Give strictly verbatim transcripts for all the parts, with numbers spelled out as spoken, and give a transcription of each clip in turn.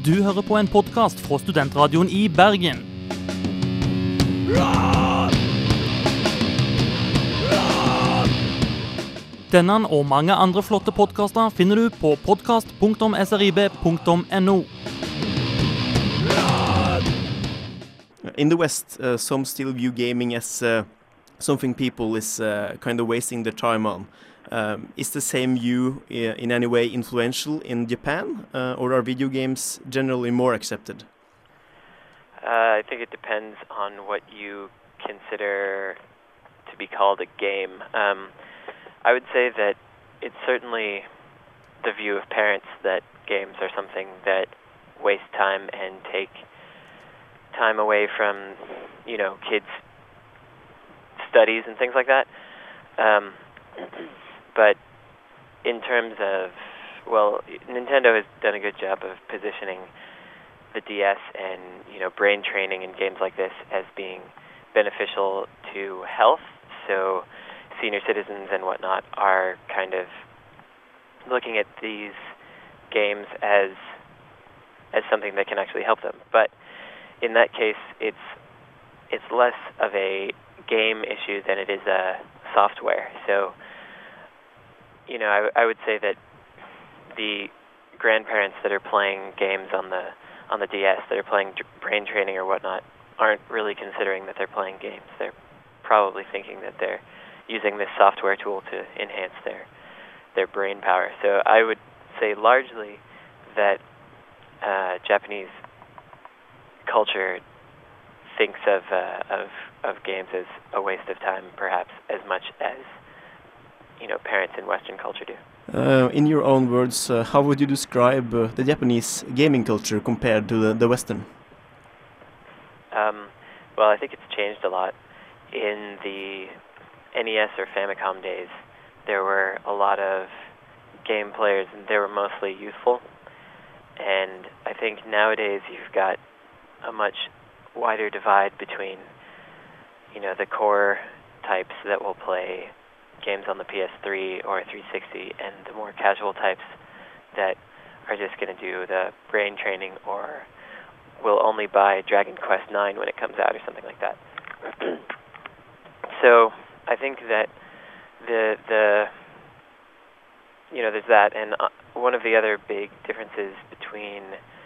Du hører på en podcast fra Studentradioen i Bergen. Denne og mange andre flotte podcaster finner du på podcast punktum s r i b punktum n o. In the West, uh, some still view gaming as uh, something people is uh, kind of wasting their time on. Um, is the same view uh, in any way influential in Japan, uh, or are video games generally more accepted? Uh, I think it depends on what you consider to be called a game. Um, I would say that it's certainly the view of parents that games are something that waste time and take time away from, you know, kids' studies and things like that. Um, but in terms of, well, Nintendo has done a good job of positioning the D S and, you know, brain training in games like this as being beneficial to health. So senior citizens and whatnot are kind of looking at these games as as something that can actually help them. But in that case, it's it's less of a game issue than it is a software. So, you know, I, I would say that the grandparents that are playing games on the on the D S, that are playing brain training or whatnot, aren't really considering that they're playing games. They're probably thinking that they're using this software tool to enhance their their brain power. So I would say largely that uh, Japanese culture thinks of, uh, of of games as a waste of time, perhaps as much as, you know, parents in Western culture do. Uh, in your own words, uh, how would you describe uh, the Japanese gaming culture compared to the, the Western? Um, well, I think it's changed a lot. In the N E S or Famicom days, there were a lot of game players, and they were mostly youthful. And I think nowadays you've got a much wider divide between, you know, the core types that will play games on the P S three or three sixty, and the more casual types that are just going to do the brain training or will only buy Dragon Quest nine when it comes out or something like that. So I think that the the you know, there's that, and uh, one of the other big differences between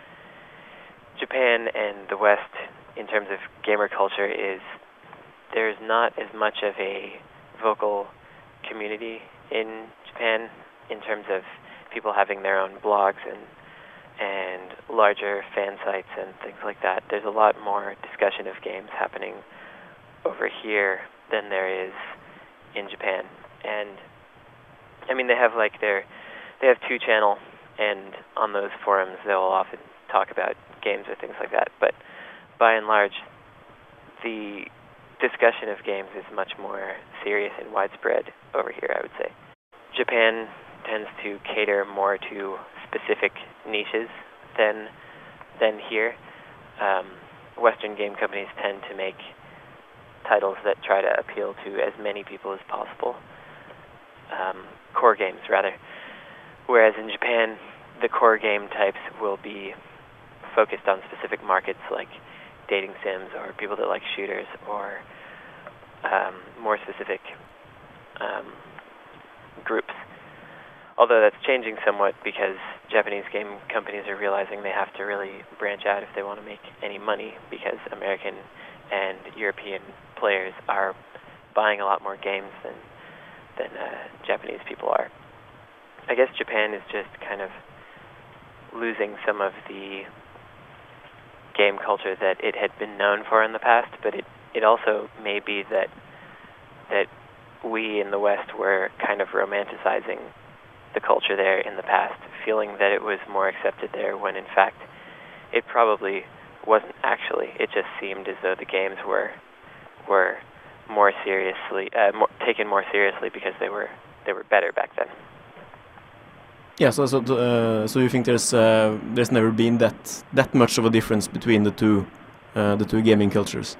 Japan and the West in terms of gamer culture is there's not as much of a vocal community in Japan in terms of people having their own blogs and and larger fan sites and things like that. There's a lot more discussion of games happening over here than there is in Japan. And I mean, they have like their they have two channel, and on those forums they'll often talk about games or things like that. But by and large, the discussion of games is much more serious and widespread over here, I would say. Japan tends to cater more to specific niches than than here. Um, Western game companies tend to make titles that try to appeal to as many people as possible. Um, core games, rather. Whereas in Japan, the core game types will be focused on specific markets like dating sims or people that like shooters or um, more specific um, groups. Although that's changing somewhat because Japanese game companies are realizing they have to really branch out if they want to make any money, because American and European players are buying a lot more games than than uh, Japanese people are. I guess Japan is just kind of losing some of the game culture that it had been known for in the past, but it, it also may be that that we in the West were kind of romanticizing the culture there in the past, feeling that it was more accepted there when in fact it probably wasn't actually. It just seemed as though the games were were more seriously uh, more, taken more seriously because they were they were better back then. Yeah, so so uh, so you think there's uh, there's never been that that much of a difference between the two uh, the two gaming cultures?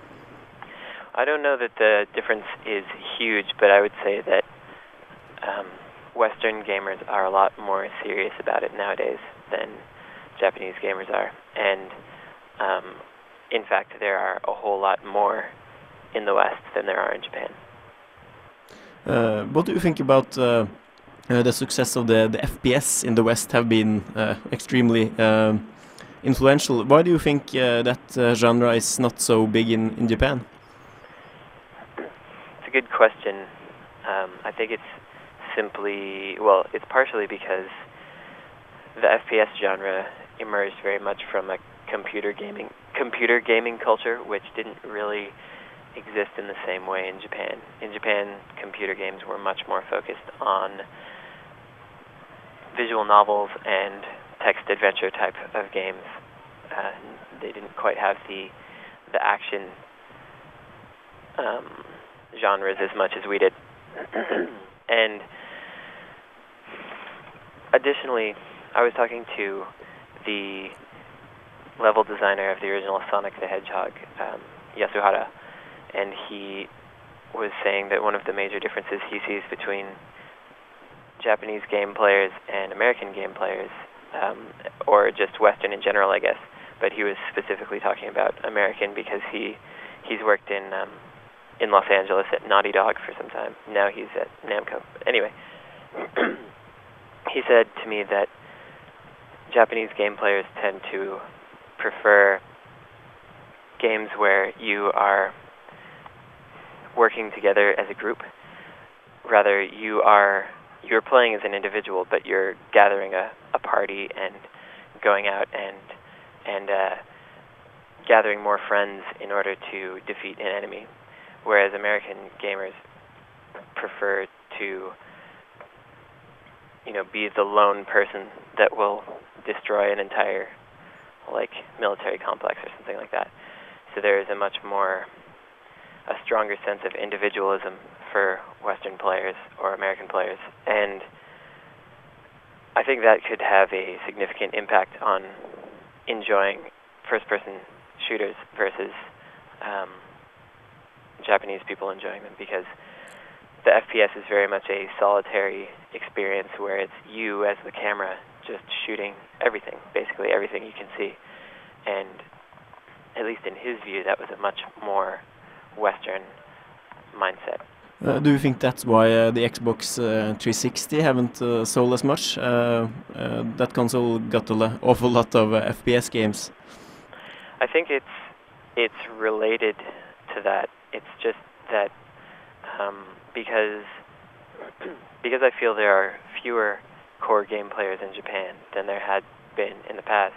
I don't know that the difference is huge, but I would say that um, Western gamers are a lot more serious about it nowadays than Japanese gamers are. And um, in fact, there are a whole lot more in the West than there are in Japan. Uh, what do you think about uh, uh, the success of the, the F P S in the West have been uh, extremely um, influential? Why do you think uh, that uh, genre is not so big in, in Japan? It's a good question. Um, I think it's simply, well, it's partially because the F P S genre emerged very much from a computer gaming computer gaming culture, which didn't really exist in the same way in Japan. In Japan, computer games were much more focused on visual novels and text adventure type of games. Uh, they didn't quite have the the action um, genres as much as we did. And additionally, I was talking to the level designer of the original Sonic the Hedgehog, um, Yasuhara, and he was saying that one of the major differences he sees between Japanese game players and American game players, um, or just Western in general, I guess, but he was specifically talking about American because he he's worked in um, in Los Angeles at Naughty Dog for some time. Now he's at Namco. Anyway, he said to me that Japanese game players tend to prefer games where you are working together as a group. Rather, you are you're playing as an individual, but you're gathering a, a party and going out and and uh, gathering more friends in order to defeat an enemy. Whereas American gamers prefer to, you know, be the lone person that will destroy an entire, like, military complex or something like that. So there is a much more, a stronger sense of individualism for Western players or American players. And I think that could have a significant impact on enjoying first-person shooters versus um, Japanese people enjoying them, because the F P S is very much a solitary experience where it's you as the camera just shooting everything, basically everything you can see. And at least in his view, that was a much more Western mindset. Uh, do you think that's why uh, the Xbox uh, three sixty haven't uh, sold as much? Uh, uh, that console got an awful lot of uh, F P S games. I think it's it's related to that. It's just that um, because because I feel there are fewer core game players in Japan than there had been in the past.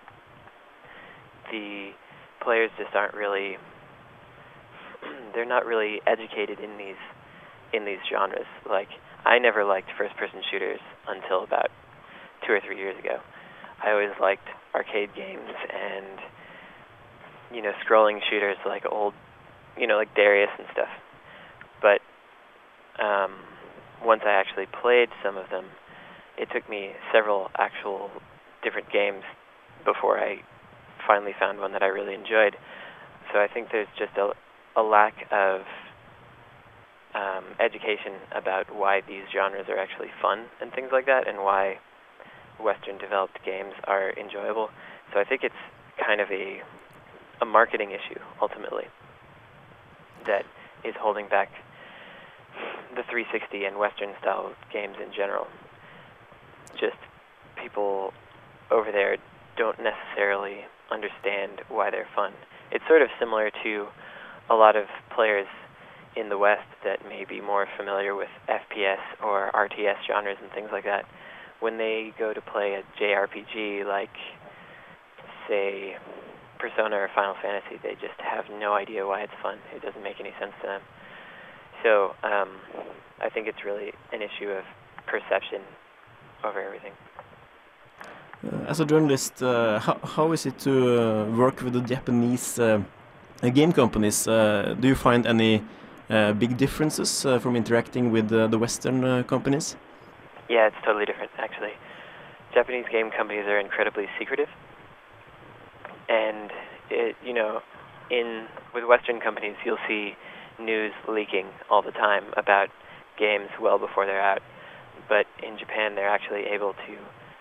The players just aren't really they're not really educated in these in these genres. Like, I never liked first-person shooters until about two or three years ago. I always liked arcade games and, you know, scrolling shooters like old, you know, like Darius and stuff. But um, once I actually played some of them, it took me several actual different games before I finally found one that I really enjoyed. So I think there's just a a lack of um, education about why these genres are actually fun and things like that, and why Western developed games are enjoyable. So I think it's kind of a a marketing issue, ultimately, that is holding back the three sixty and Western style games in general. Just people over there don't necessarily understand why they're fun. It's sort of similar to a lot of players in the West that may be more familiar with F P S or R T S genres and things like that. When they go to play a J R P G like, say, Persona or Final Fantasy, they just have no idea why it's fun. It doesn't make any sense to them. So um, I think it's really an issue of perception over everything. Uh, as a journalist, uh, how, how is it to uh, work with the Japanese uh, game companies? Uh, do you find any uh, big differences uh, from interacting with uh, the Western uh, companies? Yeah, it's totally different, actually. Japanese game companies are incredibly secretive, and it, you know, in with Western companies, you'll see news leaking all the time about games well before they're out. But in Japan, they're actually able to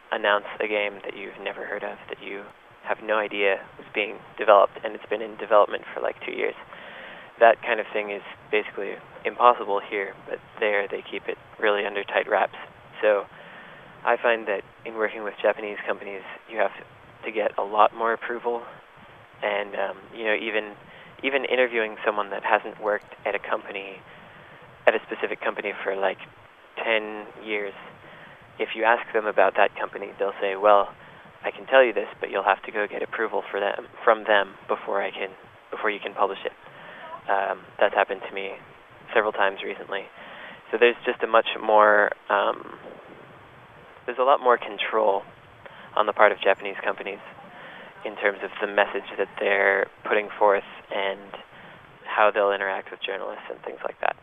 announce a game that you've never heard of, that you have no idea was being developed, and it's been in development for like two years. That kind of thing is basically impossible here, but there they keep it really under tight wraps. So I find that in working with Japanese companies, you have to get a lot more approval, and um, you know, even even interviewing someone that hasn't worked at a company, at a specific company for like ten years, if you ask them about that company, they'll say, well, I can tell you this, but you'll have to go get approval for them from them before I can before you can publish it. Um, that's happened to me several times recently. So there's just a much more um, there's a lot more control on the part of Japanese companies in terms of the message that they're putting forth and how they'll interact with journalists and things like that.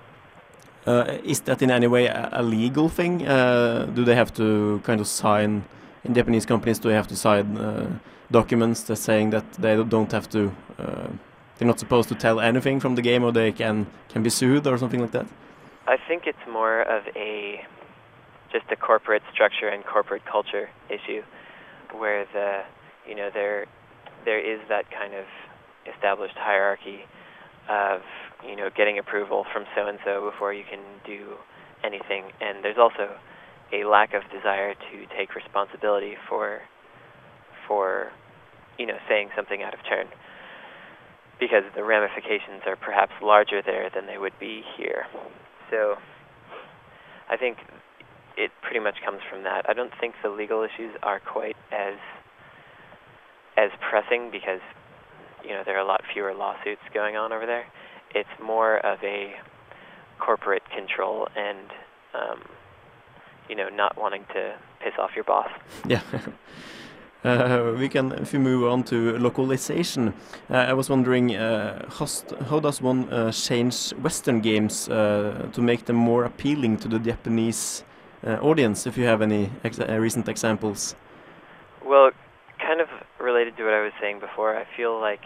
Uh, is that in any way a, a legal thing? Uh, do they have to kind of sign, in Japanese companies, do they have to sign uh, documents that saying that they don't have to, uh, they're not supposed to tell anything from the game, or they can, can be sued or something like that? I think it's more of a, just a corporate structure and corporate culture issue, where the, you know, there, there is that kind of established hierarchy of, you know, getting approval from so-and-so before you can do anything. And there's also a lack of desire to take responsibility for, for, you know, saying something out of turn, because the ramifications are perhaps larger there than they would be here. So I think it pretty much comes from that. I don't think the legal issues are quite as as pressing, because, you know, there are a lot fewer lawsuits going on over there. It's more of a corporate control and, um, you know, not wanting to piss off your boss. Yeah. uh, we can, if we move on to localization, uh, I was wondering, uh, how, how does one uh, change Western games uh, to make them more appealing to the Japanese uh, audience, if you have any ex uh, recent examples? Well, kind of related to what I was saying before, I feel like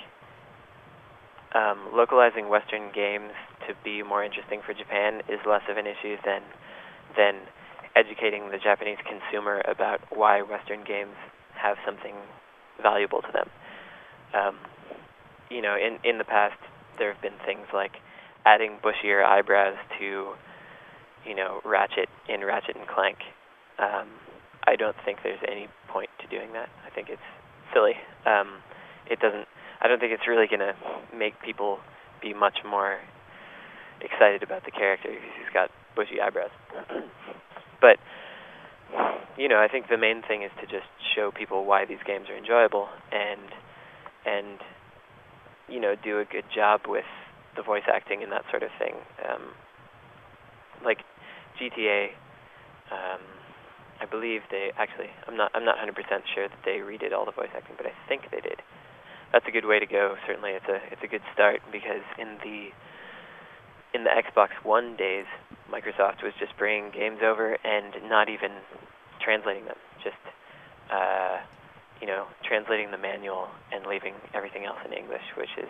Um, localizing Western games to be more interesting for Japan is less of an issue than than educating the Japanese consumer about why Western games have something valuable to them. Um, you know, in, in the past, there have been things like adding bushier eyebrows to, you know, Ratchet in Ratchet and Clank. Um, I don't think there's any point to doing that. I think it's silly. Um, it doesn't I don't think it's really going to make people be much more excited about the character because he's got bushy eyebrows. But, you know, I think the main thing is to just show people why these games are enjoyable, and, and you know, do a good job with the voice acting and that sort of thing. Um, like G T A, um, I believe they actually, I'm not, I'm not one hundred percent sure that they redid all the voice acting, but I think they did. That's a good way to go. Certainly, it's a it's a good start, because in the in the Xbox One days, Microsoft was just bringing games over and not even translating them, just uh, you know, translating the manual and leaving everything else in English, which is,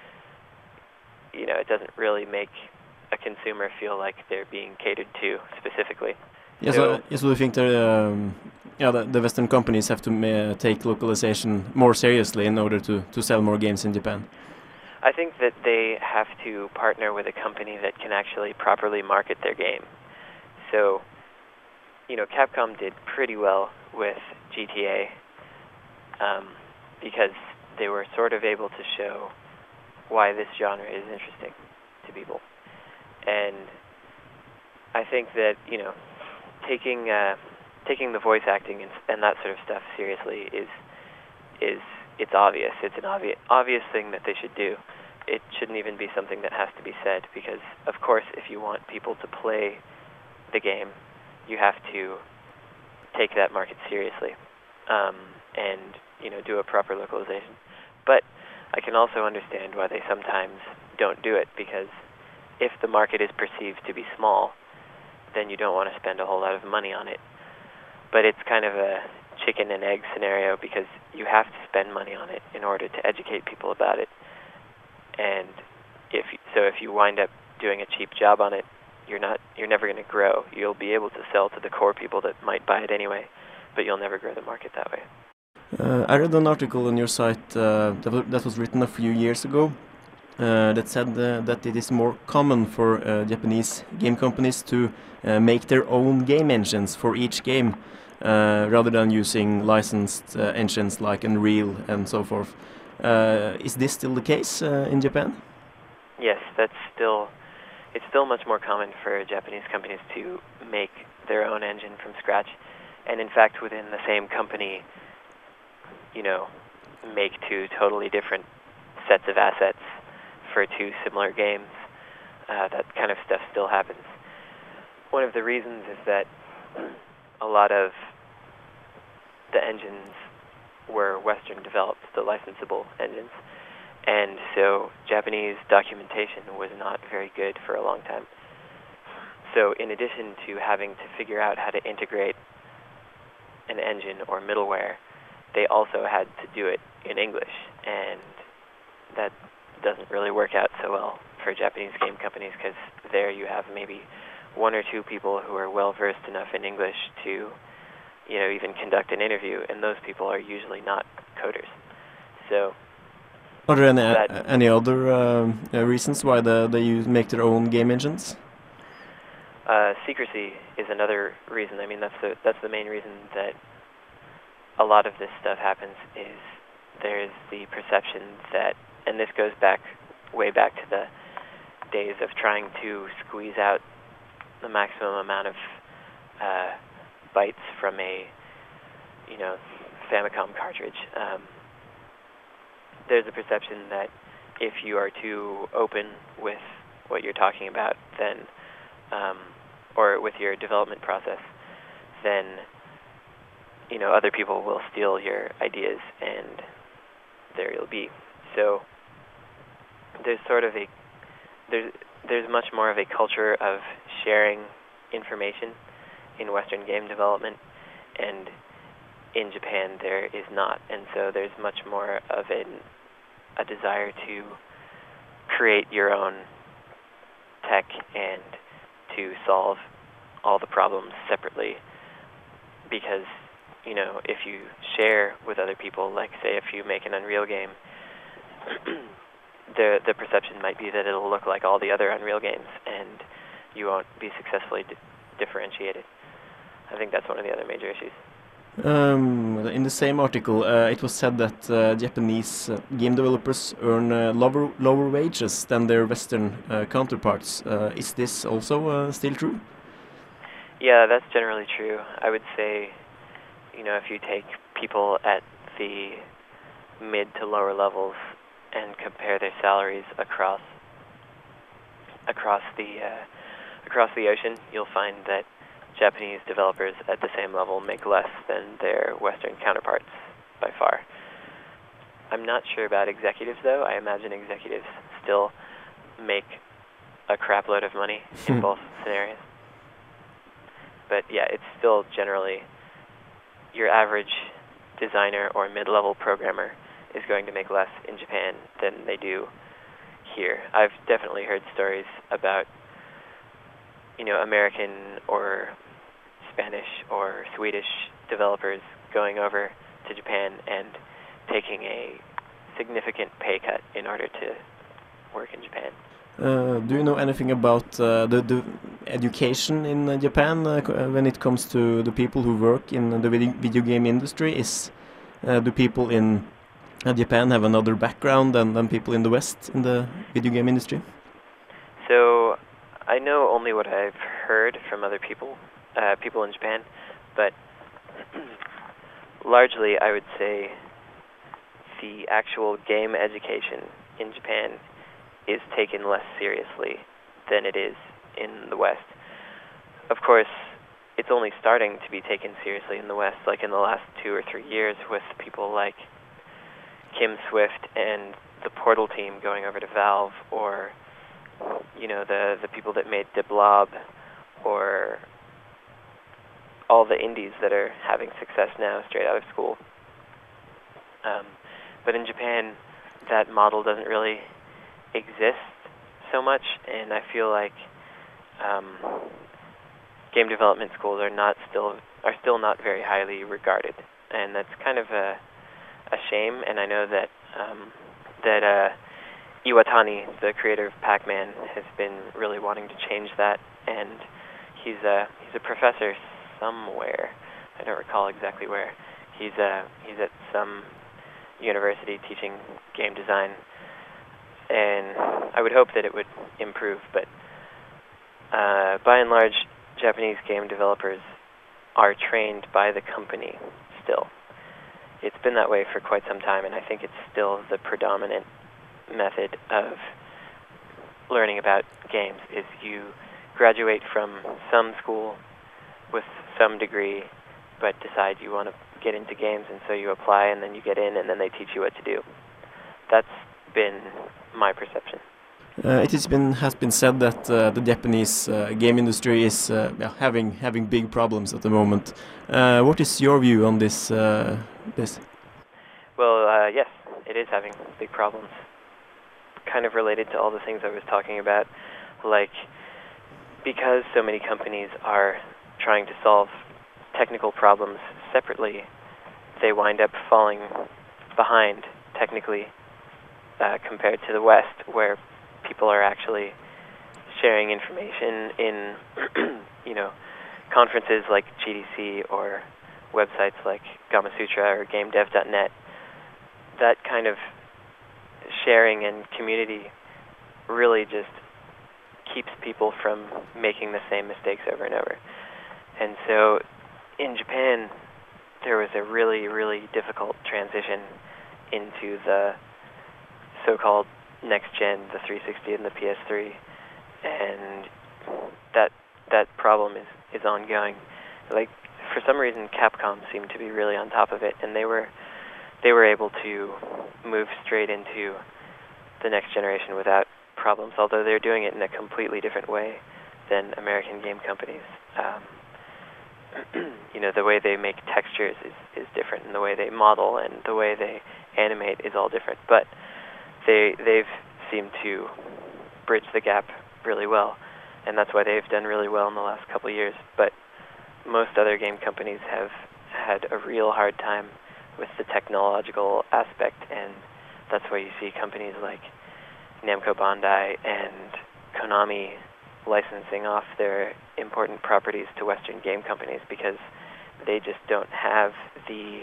you know, it doesn't really make a consumer feel like they're being catered to specifically. Yes, so, so, so I think that um, yeah, the, the Western companies have to uh, take localization more seriously in order to, to sell more games in Japan. I think that they have to partner with a company that can actually properly market their game. So, you know, Capcom did pretty well with G T A um, because they were sort of able to show why this genre is interesting to people. And I think that, you know, taking uh, taking the voice acting and, and that sort of stuff seriously is is it's obvious. It's an obvious obvious thing that they should do. It shouldn't even be something that has to be said, because of course, if you want people to play the game, you have to take that market seriously, um, and you know, do a proper localization. But I can also understand why they sometimes don't do it, because if the market is perceived to be small, then you don't want to spend a whole lot of money on it. But it's kind of a chicken and egg scenario, because you have to spend money on it in order to educate people about it. And if so, if you wind up doing a cheap job on it, you're not, you're never going to grow. You'll be able to sell to the core people that might buy it anyway, but you'll never grow the market that way. Uh, I read an article on your site uh, that, w that was written a few years ago uh, that said uh, that it is more common for uh, Japanese game companies to uh, make their own game engines for each game uh, rather than using licensed uh, engines like Unreal and so forth. Uh, is this still the case uh, in Japan? Yes, that's still, it's still much more common for Japanese companies to make their own engine from scratch. And in fact, within the same company, you know, make two totally different sets of assets for two similar games. Uh, that kind of stuff still happens. One of the reasons is that a lot of the engines were Western developed, the licensable engines, and so Japanese documentation was not very good for a long time. So in addition to having to figure out how to integrate an engine or middleware, they also had to do it in English, and that doesn't really work out so well for Japanese game companies, because there you have maybe one or two people who are well versed enough in English to, you know, even conduct an interview, and those people are usually not coders. So, are there any uh, any other um, uh, reasons why the, they use, make their own game engines? Uh, secrecy is another reason. I mean, that's the that's the main reason that a lot of this stuff happens. Is there's the perception that, and this goes back way back to the days of trying to squeeze out the maximum amount of uh, bytes from a, you know, Famicom cartridge. Um, there's a perception that if you are too open with what you're talking about, then, um, or with your development process, then, you know, other people will steal your ideas, and there you'll be. So there's sort of a there's there's much more of a culture of sharing information in Western game development, and in Japan there is not. And so there's much more of an, a desire to create your own tech and to solve all the problems separately, because, you know, if you share with other people, like say if you make an Unreal game, the the perception might be that it'll look like all the other Unreal games, and you won't be successfully di differentiated. I think that's one of the other major issues. Um, in the same article, uh, it was said that uh, Japanese uh, game developers earn uh, lower lower wages than their Western uh, counterparts. Uh, is this also uh, still true? Yeah, that's generally true. I would say, you know, if you take people at the mid to lower levels and compare their salaries across across the uh, across the ocean, you'll find that Japanese developers at the same level make less than their Western counterparts by far. I'm not sure about executives, though. I imagine executives still make a crap load of money in both scenarios. But yeah, it's still generally your average designer or mid-level programmer is going to make less in Japan than they do here. I've definitely heard stories about, you know, American or Spanish or Swedish developers going over to Japan and taking a significant pay cut in order to work in Japan. Uh, do you know anything about uh, the, the education in uh, Japan uh, when it comes to the people who work in the video, video game industry? Is uh, do people in uh, Japan have another background than, than people in the West in the video game industry? So I know only what I've heard from other people, uh, people in Japan, but largely I would say the actual game education in Japan is taken less seriously than it is in the West. Of course, it's only starting to be taken seriously in the West, like in the last two or three years with people like Kim Swift and the Portal team going over to Valve, or, you know, the, the people that made De Blob, or all the indies that are having success now straight out of school. Um, but in Japan, that model doesn't really exist so much, and I feel like um, game development schools are not still are still not very highly regarded, and that's kind of a a shame. And I know that um, that uh, Iwatani, the creator of Pac-Man, has been really wanting to change that, and he's a he's a professor somewhere. I don't recall exactly where. He's uh he's at some university teaching game design, and I would hope that it would improve. But uh, by and large, Japanese game developers are trained by the company still. It's been that way for quite some time, and I think it's still the predominant method of learning about games. Is you graduate from some school with some degree, but decide you want to get into games, and so you apply, and then you get in, and then they teach you what to do. That's been my perception. Uh, it has been has been said that uh, the Japanese uh, game industry is uh, yeah, having having big problems at the moment. Uh, what is your view on this? Uh, this? Well, uh, yes, it is having big problems. Kind of related to all the things I was talking about, like because so many companies are trying to solve technical problems separately, they wind up falling behind technically uh, compared to the West, where people are actually sharing information in, you know, conferences like G D C or websites like Gamasutra or GameDev dot net. That kind of sharing and community really just keeps people from making the same mistakes over and over. And so in Japan, there was a really, really difficult transition into the so-called next-gen, the three sixty and the P S three, and that that problem is, is ongoing. Like, for some reason, Capcom seemed to be really on top of it, and they were they were able to move straight into the next generation without problems, although they're doing it in a completely different way than American game companies. Um, you know, the way they make textures is, is different, and the way they model and the way they animate is all different. But they, they've seemed to bridge the gap really well, and that's why they've done really well in the last couple of years. But most other game companies have had a real hard time with the technological aspect, and that's why you see companies like Namco Bandai and Konami licensing off their important properties to Western game companies, because they just don't have the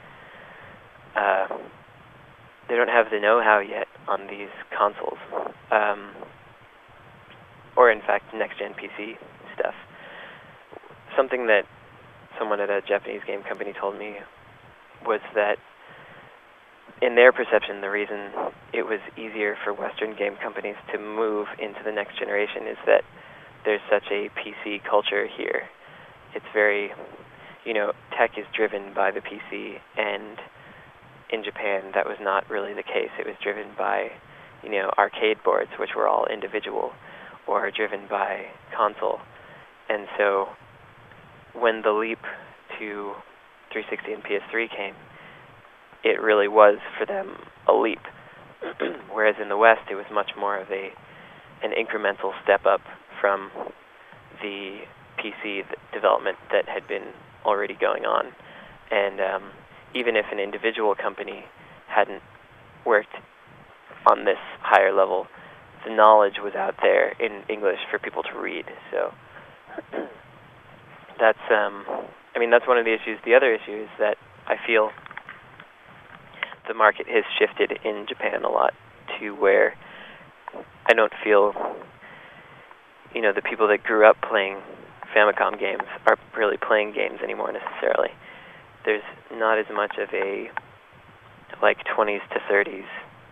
uh, they don't have the know-how yet on these consoles, um, or in fact next-gen P C stuff. Something that someone at a Japanese game company told me was that in their perception, the reason it was easier for Western game companies to move into the next generation is that there's such a P C culture here. It's very, you know, tech is driven by the P C, and in Japan that was not really the case. It was driven by, you know, arcade boards, which were all individual, or driven by console. And so when the leap to three sixty and P S three came, it really was for them a leap. Whereas in the West, it was much more of a an incremental step up from the P C th- development that had been already going on. And um, even if an individual company hadn't worked on this higher level, the knowledge was out there in English for people to read. So that's, um, I mean, that's one of the issues. The other issue is that I feel the market has shifted in Japan a lot to where I don't feel, you know, the people that grew up playing Famicom games are really playing games anymore necessarily. There's not as much of a, like, twenties to thirties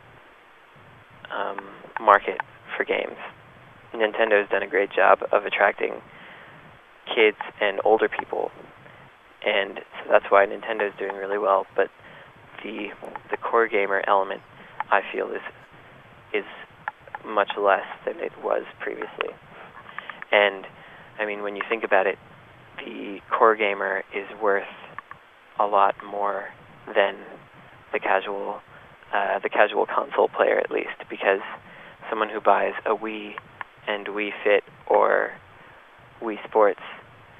um, market for games. Nintendo's done a great job of attracting kids and older people, and so that's why Nintendo's doing really well. But the the core gamer element, I feel, is is much less than it was previously. And I mean, when you think about it, the core gamer is worth a lot more than the casual uh, the casual console player, at least, because someone who buys a Wii and Wii Fit or Wii Sports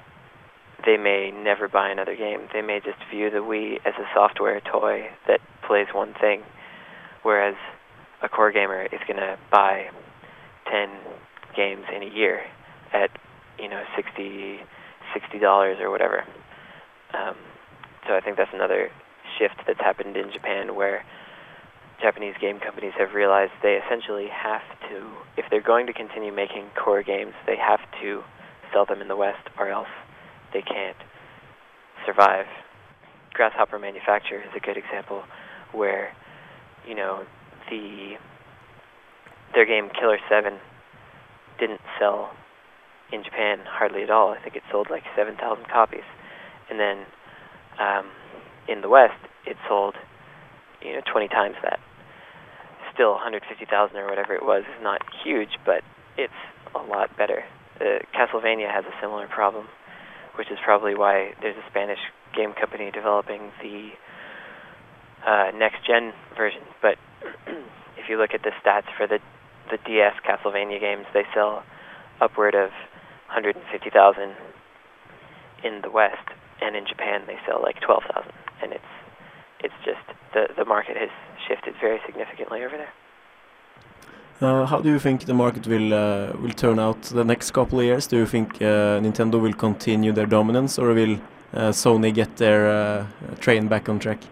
they may never buy another game. They may just view the Wii as a software toy that plays one thing, whereas a core gamer is going to buy ten games in a year at, you know, sixty dollars or whatever. Um, so I think that's another shift that's happened in Japan, where Japanese game companies have realized they essentially have to, if they're going to continue making core games, they have to sell them in the West, or else they can't survive. Grasshopper Manufacture is a good example, where, you know, the their game Killer seven didn't sell in Japan hardly at all. I think it sold like seven thousand copies. And then um, in the West, it sold, you know, twenty times that. Still, one hundred fifty thousand or whatever it was is not huge, but it's a lot better. Uh, Castlevania has a similar problem, which is probably why there's a Spanish game company developing the uh, next-gen version. But if you look at the stats for the, the D S Castlevania games, they sell upward of one hundred fifty thousand in the West, and in Japan they sell like twelve thousand, and it's it's just the the market has shifted very significantly over there. Uh, how do you think the market will uh, will turn out the next couple of years? Do you think uh, Nintendo will continue their dominance, or will uh, Sony get their uh, train back on track?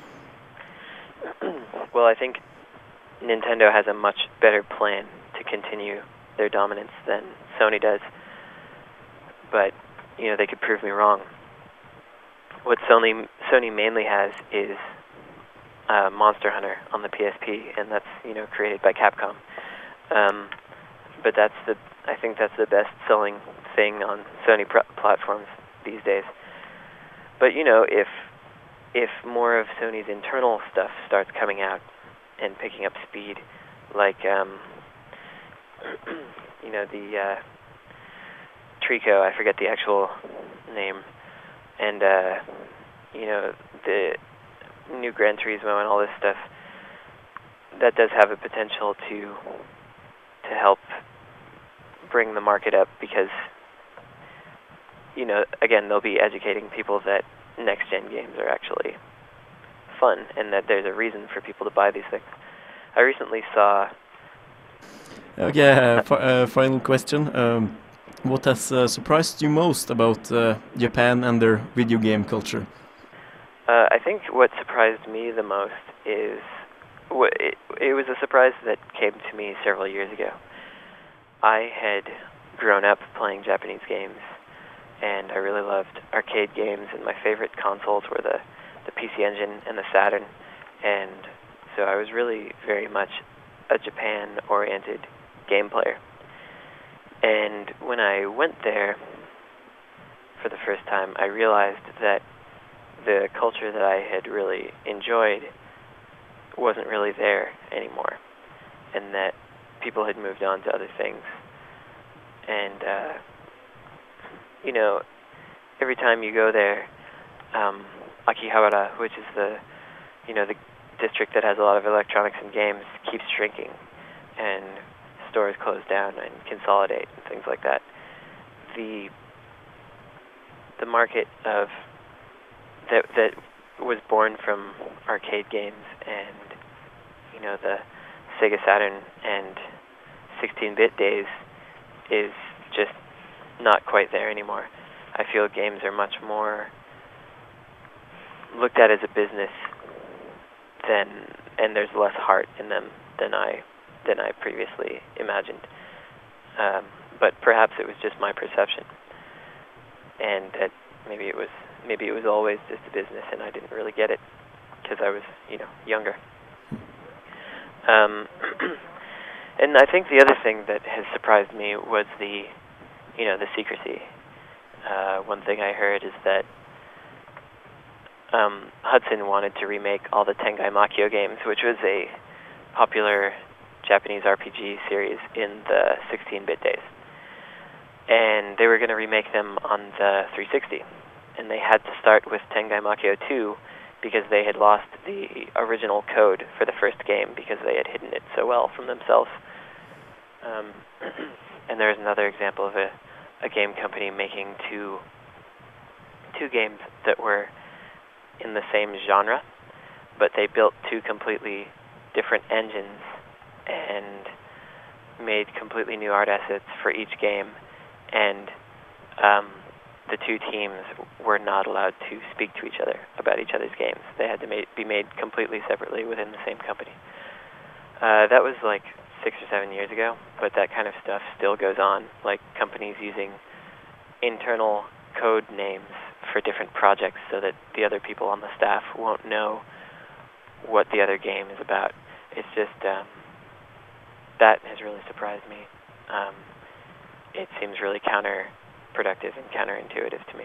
Well, I think Nintendo has a much better plan to continue their dominance than Sony does. But, you know, they could prove me wrong. What Sony Sony mainly has is uh, Monster Hunter on the P S P, and that's, you know, created by Capcom. Um, but that's the I think that's the best-selling thing on Sony pr platforms these days. But, you know, if if more of Sony's internal stuff starts coming out and picking up speed, like um, you know, the uh, Trico, I forget the actual name, and uh, you know, the new Gran Turismo and all this stuff, that does have a potential to to help bring the market up, because, you know, again, they'll be educating people that next-gen games are actually fun, and that there's a reason for people to buy these things. I recently saw... Okay, uh, fi uh, final question. Um, what has uh, surprised you most about uh, Japan and their video game culture? Uh, I think what surprised me the most is... Wh it, it was a surprise that came to me several years ago. I had grown up playing Japanese games, and I really loved arcade games, and my favorite consoles were the, the P C Engine and the Saturn, and so I was really very much a Japan-oriented game player. And when I went there for the first time, I realized that the culture that I had really enjoyed wasn't really there anymore, and that people had moved on to other things. And uh, you know, every time you go there, um, Akihabara, which is the, you know, the district that has a lot of electronics and games, keeps shrinking, and stores close down and consolidate and things like that. The the market of that that was born from arcade games and, you know, the Sega Saturn and sixteen bit days is just not quite there anymore. I feel games are much more looked at as a business than, and there's less heart in them than I than I previously imagined. Um, but perhaps it was just my perception, and that maybe it was maybe it was always just a business, and I didn't really get it because I was, you know, younger. Um, and I think the other thing that has surprised me was the, you know, the secrecy. Uh, one thing I heard is that um, Hudson wanted to remake all the Tengai Makio games, which was a popular Japanese R P G series in the sixteen bit days. And they were going to remake them on the three sixty. And they had to start with Tengai Makio two because they had lost the original code for the first game because they had hidden it so well from themselves. Um, and there's another example of a, a game company making two two games that were in the same genre, but they built two completely different engines and made completely new art assets for each game, and um, the two teams were not allowed to speak to each other about each other's games. They had to ma- be made completely separately within the same company. Uh, that was like six or seven years ago, but that kind of stuff still goes on, like companies using internal code names for different projects so that the other people on the staff won't know what the other game is about. It's just, um, that has really surprised me. Um, it seems really counterproductive and counterintuitive to me.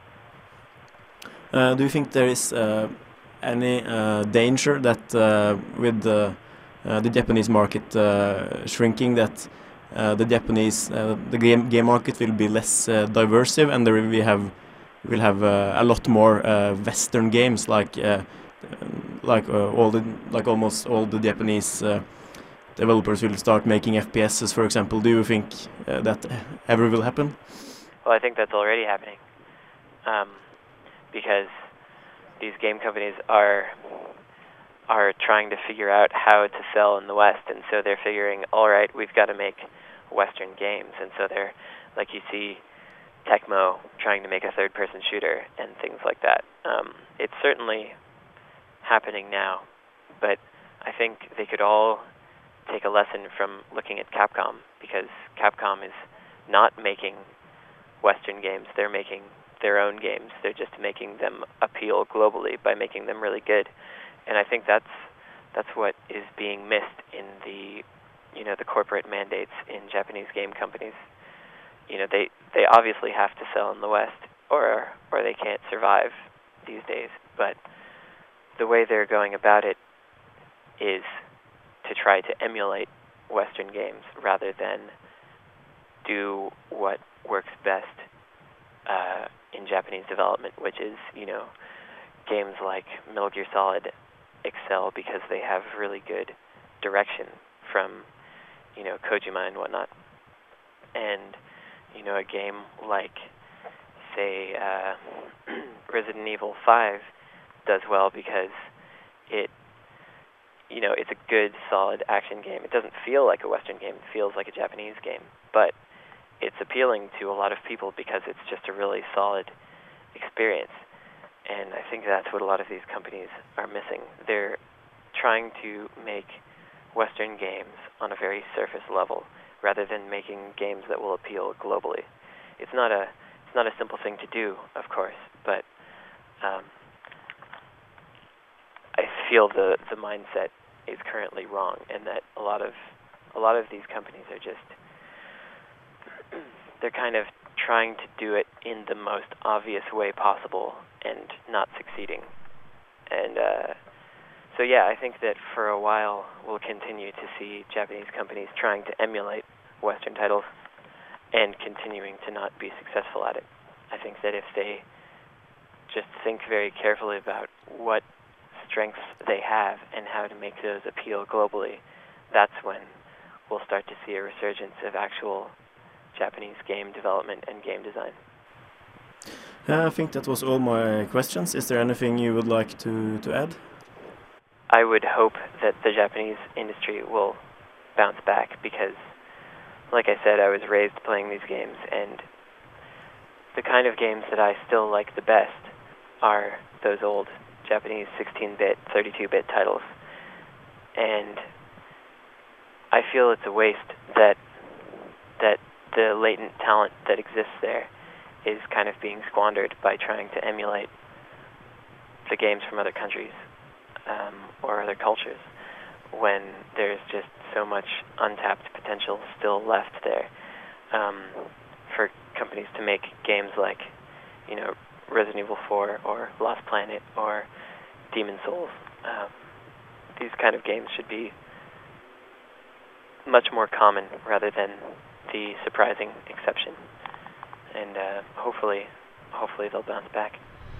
Uh, do you think there is uh, any uh, danger that uh, with the, uh, the Japanese market uh, shrinking, that uh, the Japanese uh, the game game market will be less uh, diverse, and there we have will have uh, a lot more uh, Western games, like uh, like uh, all the like almost all the Japanese uh, developers will start making F P Ss, for example. Do you think uh, that ever will happen? Well, I think that's already happening, um, because these game companies are are trying to figure out how to sell in the West, and so they're figuring, all right, we've got to make Western games, and so they're, like you see Tecmo trying to make a third-person shooter and things like that. Um, it's certainly happening now, but I think they could all take a lesson from looking at Capcom, because Capcom is not making Western games. They're making their own games. They're just making them appeal globally by making them really good. And I think that's that's what is being missed in the, you know, the corporate mandates in Japanese game companies. You know, they, they obviously have to sell in the West, or or they can't survive these days. But the way they're going about it is to try to emulate Western games rather than do what works best uh, in Japanese development, which is, you know, games like Metal Gear Solid excel because they have really good direction from, you know, Kojima and whatnot. And, you know, a game like, say, uh, Resident Evil five does well because it, you know, it's a good, solid action game. It doesn't feel like a Western game. It feels like a Japanese game. But it's appealing to a lot of people because it's just a really solid experience. And I think that's what a lot of these companies are missing. They're trying to make Western games on a very surface level rather than making games that will appeal globally. It's not a it's not a simple thing to do, of course, but um, I feel the the mindset is currently wrong, and that a lot of a lot of these companies are just they're kind of trying to do it in the most obvious way possible and not succeeding. And uh, so yeah, I think that for a while we'll continue to see Japanese companies trying to emulate Western titles and continuing to not be successful at it. I think that if they just think very carefully about what strengths they have and how to make those appeal globally, that's when we'll start to see a resurgence of actual Japanese game development and game design. Uh, I think that was all my questions. Is there anything you would like to, to add? I would hope that the Japanese industry will bounce back because, like I said, I was raised playing these games, and the kind of games that I still like the best are those old Japanese sixteen-bit, thirty-two-bit titles. And I feel it's a waste that that the latent talent that exists there is kind of being squandered by trying to emulate the games from other countries um, or other cultures, when there's just so much untapped potential still left there um, for companies to make games like, you know, Resident Evil four or Lost Planet or Demon's Souls. Um, these kind of games should be much more common rather than the surprising exception. And uh, hopefully, hopefully they'll bounce back.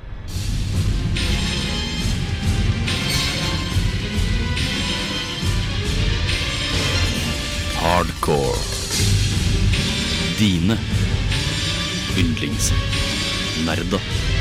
Hardcore. Dine yndlingsnerder.